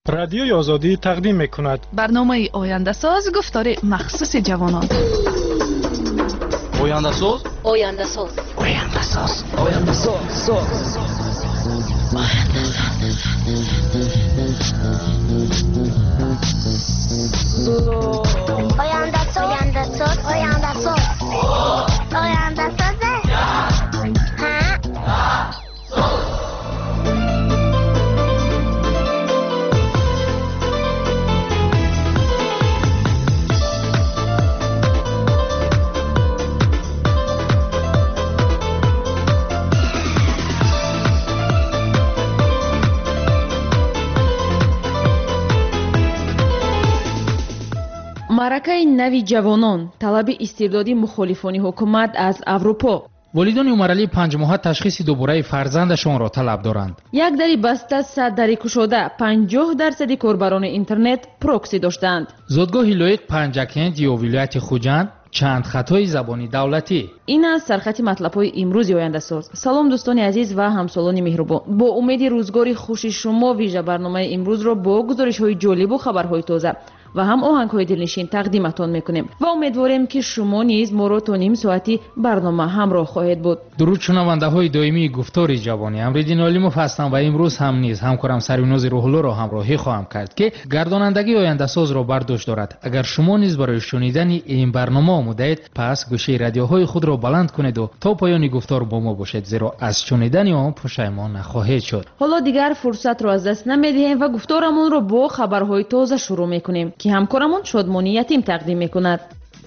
رادیوی آزادی تقدیم می‌کند برنامه آینده ساز گفتار مخصوص جوانان. آینده ساز آینده ساز آینده ساز آینده ساز آینده ساز آینده ساز آینده ساز آینده ساز маъракаи нави ҷавонон талаби истибдоди мухолифони ҳукумат аз аврупо. волидони умаралии 5 моҳа ташхиси дубораи фарзандашонро талаб доранд. як дари баста 100 дари кушода 50% корбарони интернет прокси доштанд. зодгоҳи лоиқ панҷакент ё вилояти хуҷанд чанд хатои забони давлатӣ. ин аст сархати матлабҳои имрӯзи ояндасоз. салом дӯстони азиз ва ҳамсолони меҳрубон, бо умеди рӯзгори хуши шумо вижа барномаи имрӯзро бо гузоришҳои ҷолибу хабарҳои тоза ва ҳам оҳангҳои дилнишин тақдиматон мекунем ва умедворем ки шумо низ моро то ним соати барнома ҳамроҳ хоҳед буд. дуруд шунавандаҳои доимии гуфтори ҷавонӣ, амриддин олимов ҳастам ва имрӯз ҳам низ ҳамкорам сарвинози рӯҳуллоро ҳамроҳӣ хоҳам кард ки гардонандагии ояндасозро бардошт дорад. агар шумо низ барои шунидани ин барнома омодаед, пас гӯшаи радиоҳои худро баланд кунеду то поёни гуфтор бо мо бошед, зеро аз шунидани он пушаймон нахоҳед шуд. ҳоло дигар фурсатро аз даст намедиҳем ва гуфторамонро бо хабарҳои тоза шурӯъ мекунем ки ҳамкорамон шодмони ятим тақдим мекунад.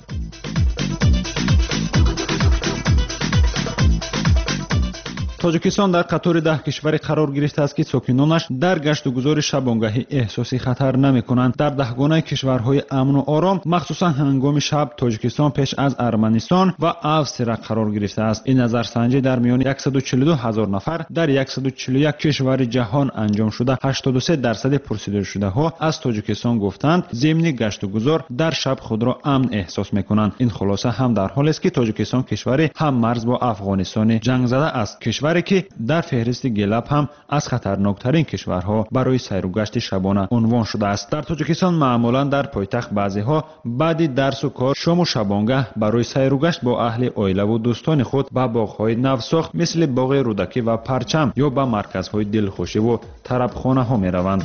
тоҷикистон дар қатори 10 кишваре қарор гирифтааст ки сокинонаш дар гаштугузори шабонгаҳӣ эҳсоси хатар намекунанд. дар даҳгонаи кишварҳои амну ором, махсусан ҳангоми шаб, тоҷикистон пеш аз арманистон ва австрия қарор гирифтааст. ин назарсанҷӣ дар миёни 142 000 нафар дар 141 кишвари ҷаҳон анҷом шуда 83% пурсидашудаҳо аз тоҷикистон гуфтанд зимни гаштугузор дар шаб худро амн эҳсос мекунанд. ин хулоса ҳам дар ҳолест ки тоҷикистон кишвари ҳам марз бо афғонистони ҷангзада аст, кишваре ки дар феҳристи гелаб ҳам аз хатарноктарин кишварҳо барои сайру гашти шабона унвон шудааст. дар тоҷикистон маъмулан дар пойтахт баъзеҳо баъди дарсу кор шому шабонгаҳ барои сайру гашт бо аҳли оилаву дӯстони худ ба боғҳои навсохт мисли боғи рӯдакӣ ва парчам ё ба марказҳои дилхушиву тарабхонаҳо мераванд.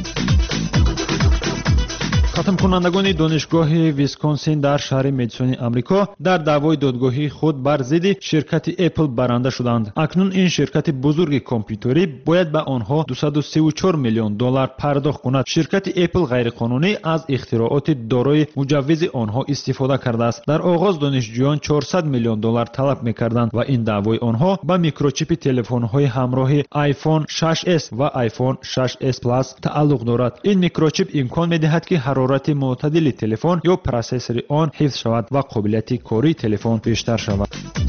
хатмкунандагони донишгоҳи висконсин дар шаҳри медисони амрико дар даъвои додгоҳии худ бар зидди ширкати Apple баранда шуданд. акнун ин ширкати бузурги компютерӣ бояд ба онҳо $234 миллион пардохт кунад. ширкати Apple ғайриқонунӣ аз ихтирооти дорои муҷаввизи онҳо истифода кардааст. дар оғоз донишҷӯён $400 миллион талаб мекарданд ва ин даъвои онҳо ба микрочипи телефонҳои ҳамроҳи iPhone 6s ва iPhone 6s Plus тааллуқ дорад. ин микрочип имкон медиҳад ки ҳарорати мӯътадили телефон ё процессори он ҳифз шавад ва қобилияти кории телефон бештар шавад.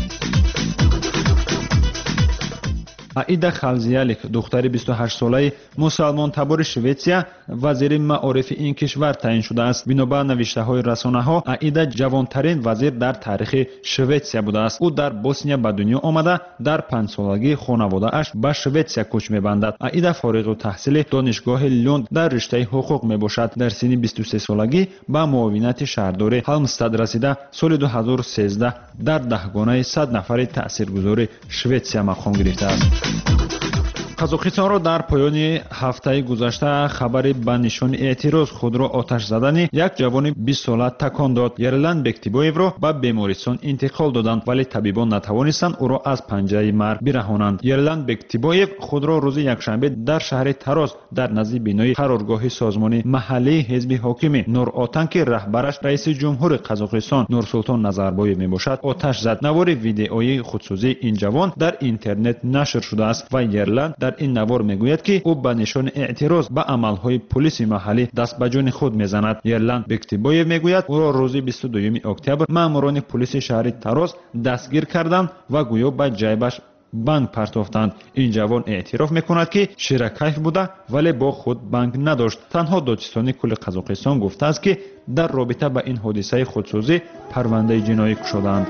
аида халзиялик, духтари 28-солаи мусалмонтабори Шветсия, вазири маорифи ин кишвар таъин шудааст. бинобар навиштаҳои расонаҳо, аида ҷавонтарин вазир дар таърихи Шветсия будааст. ӯ дар Босния ба дунё омада дар 5-солагӣ хонаводааш ба Шветсия кӯч мебандад. аида фориғу таҳсили донишгоҳи Лёнд дар риштаи ҳуқуқ мебошад. дар синни 23-солагӣ ба муовинати шаҳрдори Ҳалмстад расида, соли 2013 дар даҳгонаи 100 нафари таъсиргузори Шветсия мақом гирифтааст. қазоқистонро дар поёни ҳафтаи гузашта хабари ба нишони эътироз худро оташ задани як ҷавони 20 сола такон дод. Ерлан Бектибоевро ба бемористон интиқол доданд, вале табибон натавонистанд ӯро аз панҷаи марг бираҳонанд. Ерлан Бектибоев худро рӯзи якшанбе дар шаҳри Тарос дар назди бинои қароргоҳи созмони маҳаллии ҳизби ҳокими Нур-Отан ки раҳбараш раиси ҷумҳури Қазоқистон Нурсултон Назарбоев мебошад, оташ зад. навори видеои худсӯзии ин ҷавон дар интернет нашр шудааст ва Ерлан дар ин навор мегӯяд ки ӯ ба нишони эътироз ба амалҳои полиси маҳаллӣ даст ба ҷони худ мезанад. Ерлан Бектибоев мегӯяд ӯро рӯзи 22 октябр маъмурони полиси шаҳри Тарос дастгир карданд ва гӯё ба ҷайбаш банк партофтанд. ин ҷавон эътироф мекунад ки ширакайф буда, вале бо худ банк надошт. танҳо Додистони кулли Қазоқистон гуфтааст ки дар робита ба ин ҳодисаи худсӯзӣ парвандаи ҷиноӣ кушодаанд.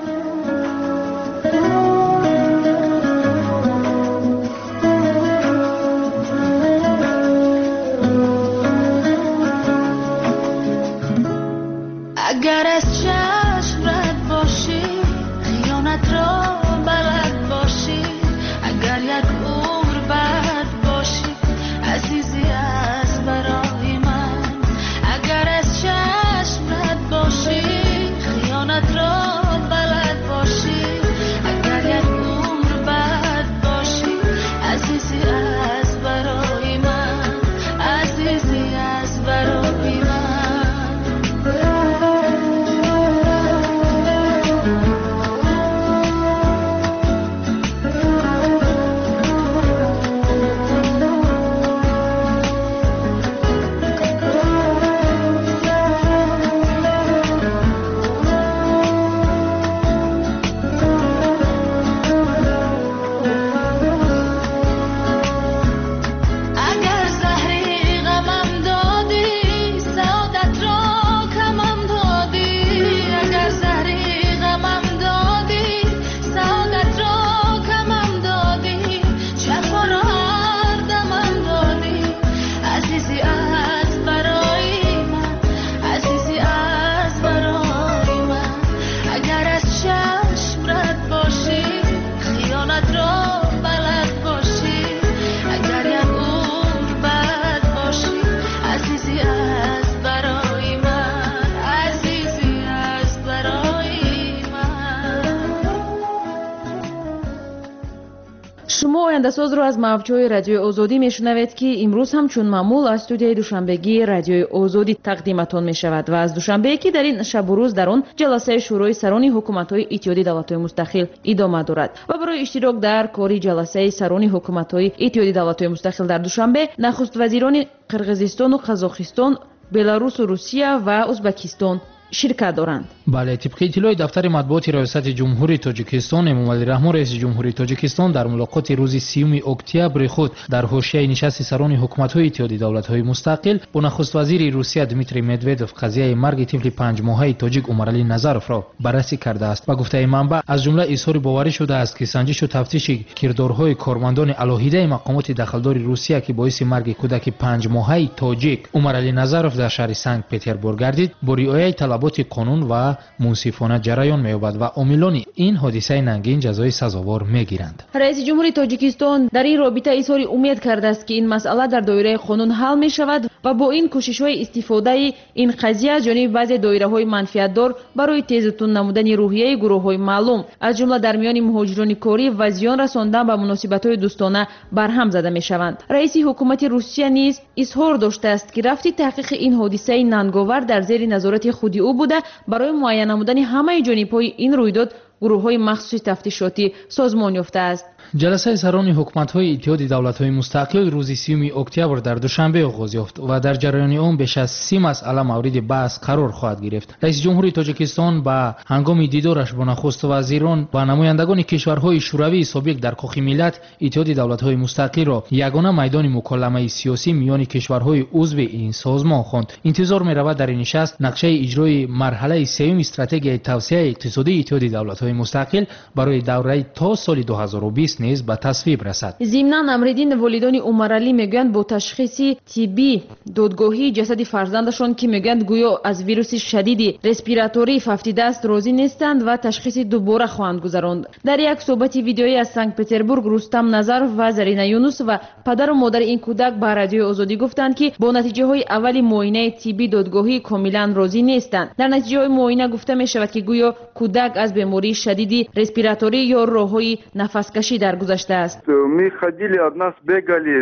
ояндасоз ро аз мавҷҳои радиои озодӣ мешунавед ки имрӯз ҳамчун маъмул аз студияи душанбегии радиои озодӣ тақдиматон мешавад ва аз душанбе ки дар ин шабу рӯз дар он ҷаласаи шӯрои сарони ҳукуматҳои иттиҳоди давлатҳои мустақил идома дорад ва барои иштирок дар кори ҷаласаи сарони ҳукуматҳои иттиҳоди давлатҳои мустақил дар душанбе нахуствазирони қирғизистону қазоқистон, беларусу русия ва узбекистон ширкат доранд. бале, тибқи иттилои дафтари матбуоти риёсати ҷумҳури тоҷикистон, эмомалӣ раҳмон раиси ҷумҳури тоҷикистон дар мулоқоти рӯзи 30 октябри худ дар ҳошияи нишасти сарони ҳукуматҳои иттиҳоди давлатҳои мустақил бо нахуствазири Русия Дмитрий Медведев қазияи марги тифли 5 моҳаи тоҷик Умаралӣ Назаровро баррасӣ кардааст ва гуфтаи манбаъ аз ҷумла изҳори боварӣ шудааст ки санҷишу тафтиши кирдорҳои кормандони алоҳидаи мақомоти дахлдори Русия ки боиси марги кӯдаки 5 моҳаи тоҷик Умаралӣ Назаров дар шаҳри Санкт Петербург гардид, бо риояи талаботи қонун ва мунсифона ҷараён меёбад ва омилони ин ҳодисаи нангин ҷазои сазовор мегиранд. раиси ҷумҳури тоҷикистон дар ин робита изҳори умед кардааст ки ин масъала дар доираи қонун ҳал мешавад ва бо ин кӯшишҳои истифодаи ин қазия аз ҷониби баъзе доираҳои манфиатдор барои тезутун намудани рӯҳияи гурӯҳҳои маълум аз ҷумла дар миёни муҳоҷирони корӣ ва зиён расондан ба муносибатҳои дӯстона барҳам зада мешаванд. раиси ҳукумати Русия низ изҳор доштааст ки рафти таҳқиқи ин ҳодисаи нанговар дар зери назорати худи ӯ буда барои муайян намудани ҳамаи ҷонибҳои ин рӯйдод гурӯҳҳои махсуси тафтишотӣ созмон ёфтааст. ҷаласаи сарони ҳукуматҳои иттиҳоди давлатҳои мустақил рӯзи 30 октябр дар душанбе оғоз ёфт ва дар ҷараёни он беш аз 30 масъала мавриди баҳс қарор хоҳад гирифт. раиси ҷумҳури тоҷикистон ба ҳангоми дидораш бо нахуствазирон ва намояндагони кишварҳои шӯравии собиқ дар кохи миллат иттиҳоди давлатҳои мустақилро ягона майдони муколламаи сиёсӣ миёни кишварҳои узви ин созмон хонд. интизор меравад дар ин нишаст нақшаи иҷрои марҳалаи сеюми стратегияи тавсеяи иқтисодии иттиҳоди давлатҳои мустақил барои давраи то соли 2020 низ ба тасвиб расад. зимнан амридин волидони Умаралӣ мегӯянд бо ташхиси тиббӣ додгоҳии ҷасади фарзандашон ки мегӯянд гӯё аз вируси шадиди респиратории фафтидаст розӣ нестанд ва ташхиси дубора хоҳанд гузаронд. дар як суҳбати видеоӣ аз Санкт Петербург Рустам Назаров ва Зарина Юнусова падару модари ин кӯдак ба радиои Озодӣ гуфтанд ки бо натиҷаҳои аввали муоинаи тиббии додгоҳӣ комилан розӣ нестанд. дар натиҷаҳои муоина гуфта мешавад ки гӯё кӯдак аз бемории шадиди респираторӣ ё роҳҳои нафаскашӣ даргузаштааст. Мы ходили, от нас бегали,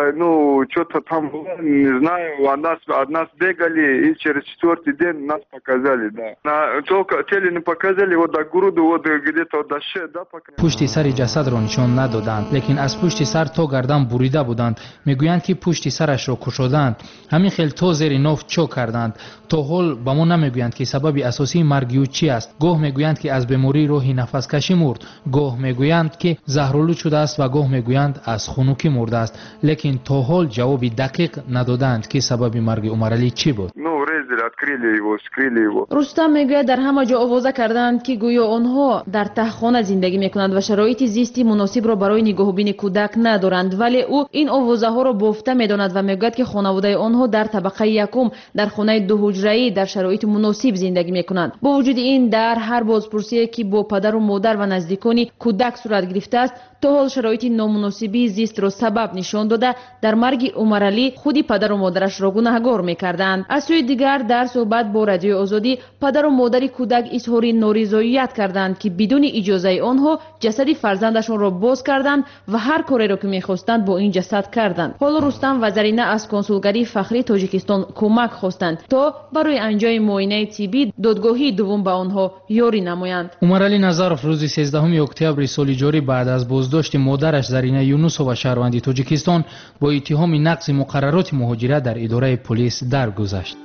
что-то там было, не знаю, от нас бегали, и через 4-й день нас показали, да. Только теле не показали, вот до груди, вот где-то до шеи, да, показали. пушти сари ҷасадро нишон надоданд, лекин аз пушти сар то гардан бурида буданд. мегӯянд ки пушти сарашро кушоданд. ҳамин хел то зери нов чо карданд. то ҳол ба мо намегӯянд ки сабаби асосии марги ӯ чи аст. гоҳ мегӯянд ки аз бемории роҳи нафаскашӣ мурд, гоҳ мегӯянд ки заҳролуд шудааст ва гоҳ мегӯянд аз хунукӣ мурдааст, лекин то ҳол ҷавоби дақиқ надоданд ки сабаби марги Умаралӣ чӣ буд. Открыли его, скрыли его. Рустам мегӯяд дар ҳама ҷо овоза карданд ки гӯё онҳо дар таҳхона зиндагӣ мекунанд ва шароити зисти муносибро барои нигоҳубини кӯдак надоранд, вале ӯ ин овозаҳоро бофта медонад ва мегӯяд ки хонаводаи онҳо дар табақаи якум дар хонаи дуҳуҷраӣ дар шароити муносиб зиндагӣ мекунанд. бо вуҷуди ин дар ҳар бозпурсие ки бо падару модар ва наздикони кӯдак сурат гирифтааст, то ҳол шароити номуносибии зистро сабаб нишон дода дар марги Умаралӣ худи падару модарашро гунаҳгор мекарданд. аз сӯи дигар дар суҳбат бо радиои Озодӣ падару модари кӯдак изҳори норизоият карданд ки бидуни иҷозаи онҳо ҷасади фарзандашонро боз карданд ва ҳар кореро ки мехостанд бо ин ҷасад карданд. ҳоло Рустам ва Зарина аз консулгарии фахрии Тоҷикистон кӯмак хостанд то барои анҷоми муоинаи тиббӣ додгоҳии дуввум ба онҳо ёрӣ намоянд. Умаралӣ Назаров рӯзи 13 октябри соли ҷорӣ баъд аз боздошти модараш Зарина Юнусова шаҳрванди Тоҷикистон бо иттиҳоми нақзи муқаррароти муҳоҷират дар идораи полис даргузашт.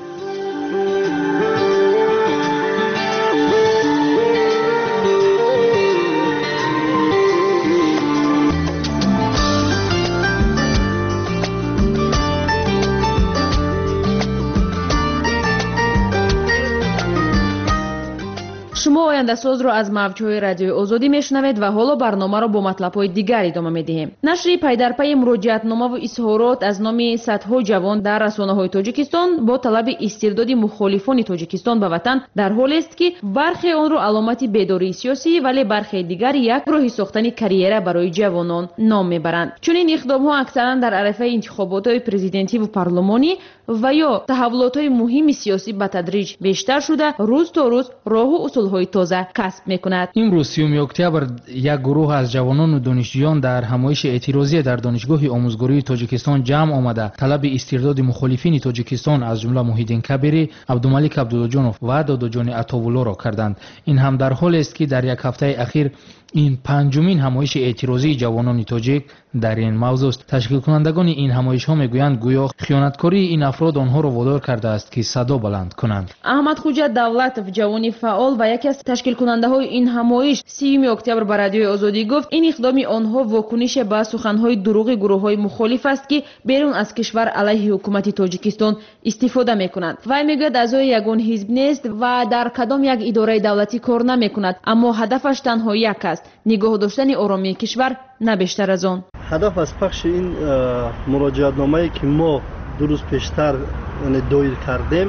шумо ояндасозро аз мавҷҳои радиои Озодӣ мешунавед ва ҳоло барномаро бо матлабҳои дигар идома медиҳем. нашри пайдарпайи муроҷиатномаву изҳорот аз номи садҳо ҷавон дар расонаҳои Тоҷикистон бо талаби истирдоди мухолифони Тоҷикистон ба ватан дар ҳолест ки бархе онро аломати бедории сиёсӣ, вале бархе дигар як роҳи сохтани карьера барои ҷавонон ном мебаранд. чунин иқдомҳо аксаран дар арафаи интихоботҳои президентиву парлумонӣ ва ё таҳаввулотҳои муҳими сиёсӣ ба тадриҷ бештар шуда рӯз то рӯз роҳу усулҳои تازه کسب میکند. امروز 30 اکتبر یک گروه از جوانان و دانشجویان در همایش اعتراضی در دانشگاه آموزگاری تاجیکستان جمع آمده طلب استرداد مخالفین تاجیکستان از جمله محیدین کبیری، عبدالملک عبدالجانов و داداجان عطاوالله را کردند. این هم در حالی است که در یک هفته اخیر این پنجمین همایش اعتراضی جوانان تاجیک در این موضوع است. تشکیل کنندگان این همایش ها میگویند گویا خیانتکاری این افراد آنها را وادار کرده است که صدا بلند کنند. احمد خوجا دولتов جوانی فعال و یکی از تشکیل کننده های این همایش 30 اکتبر به رادیوی آزادی گفت این اقدام آنها واکنش به سخنهای دروغ گروه های مخالف است که بیرون از کشور علیه حکومت تاجیکستان استفاده میکنند. وی میگوید اعضای یگان حزب نیست و در کدام یک اداره دولتی کار نمیکند، اما هدفش تنها یک است: نگاه داشتن آرامی کشور، نه بیشتر از آن. هدف از پخش این مراجعتنامه‌ای که ما دو روز پیشتر دایر کردیم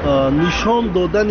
نشان دادن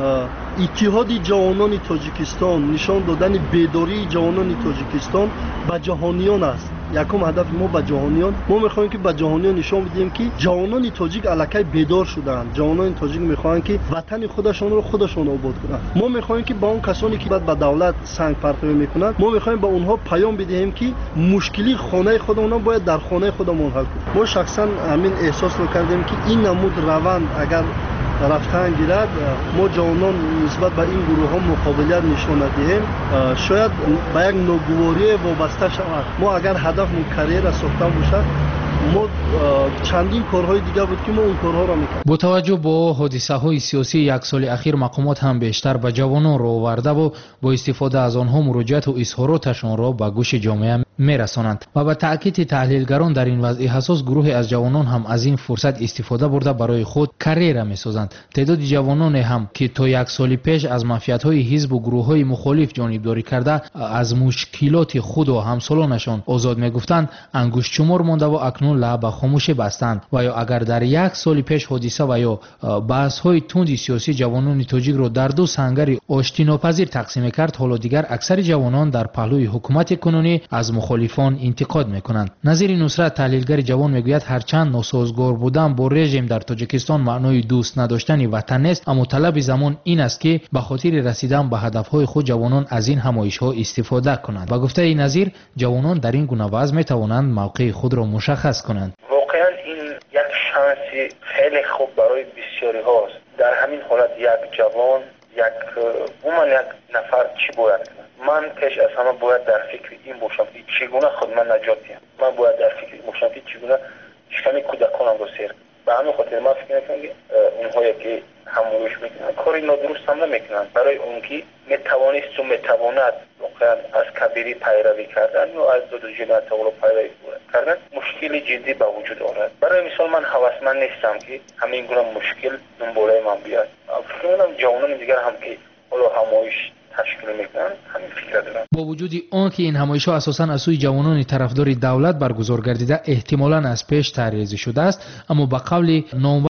اتحاد جوانان تاجیکستان، نشان دادن بیداری جوانان تاجیکستان به جهانیان است. یکم هدف ما به جهانیان، ما میخوایم که به جهانیان نشان بدیم که جوانان تاجیک الکی بیدار شدند. جوانان تاجیک میخواهند که وطن خودشون رو خودشون آباد کنند. ما میخوایم که با اون کسانی که بعد به دولت سنگ پرتابی میکنند، ما میخوایم به اونها پیام بدهیم که مشکلی خانه خودمون باید در خانه خودمون حل کنیم. ما شخصا همین احساس رو کردیم که این نمود روند اگر رفتن گیرد، ما جوانان نسبت به این گروه ها مقابلیت نشان دهیم، شاید به یک ناگواری وابسته شود. ما اگر هدفمون کریر ساختن باشد، ما چندین کارهای دیگه بود که ما اون کارها را میکنیم. با توجه به حادثه های سیاسی یک سال اخیر مقامات هم بیشتر به جوانان را آورده و با استفاده از آنها مراجعت و اظهاراتشان را به گوش جامعه میرسانند و به تاکید تحلیلگران در این وضع حساس گروه از جوانان هم از این فرصت استفاده برده برای خود کریره میسازند. تعداد جوانان هم که تا یک سال پیش از منفعت‌های حزب و گروه‌های مخالف جانبداری کرده از مشکلات خود و همسالانشان آزاد میگفتند انگشت شمار مانده و اکنون لب خاموشی بستند. و یا اگر در یک سال پیش حادثه و یا بحث‌های تند سیاسی جوانان تاجیک را در دو سنگر آشتی ناپذیر تقسیم کرد، حالا دیگر اکثر جوانان در پهلوی حکومت کنونی از مخالفان انتقاد میکنند. نظیر نصرت تحلیلگر جوان میگوید هرچند ناسازگار بودن با رژیم در تاجیکستان معنای دوست نداشتن وطن است، اما طلب زمان این است که به خاطر رسیدن به هدفهای خود جوانان از این همایش‌ها استفاده کنند. و گفته این نظیر جوانان در این گونه وضع میتوانند موقع خود را مشخص کنند. واقعا این یک شانس خیلی خوب برای بسیاری هاست. در همین حالت یک جوان یک نفر چی باید کنه؟ من پیش از همه باید در فکر این باشم که چگونه خود من نجات دهم. من باید در فکر این باشم که چگونه شکم کودکانم رو سیر کنم. به همین خاطر من فکر میکنم که اونهایی که همایش میکنن کاری نادرست هم نمیکنن. برای اون که میتوانست و میتواند واقعا از کبیری پیروی کردن یا از داداجان عطاوالله پیروی کردن مشکل جدی به وجود آورد. برای مثال من هوسمند نیستم که همین گونه مشکل دنباله من بیاد. فکر میکنم جوانان دیگر هم که حالا همایش تشکیل میکنن همین فکر دارن. با وجود آنکه این همایش‌ها اساساً از سوی جوانان طرفدار دولت برگزار گردیده احتمالاً از پیش طرح‌ریزی شده است، اما به قول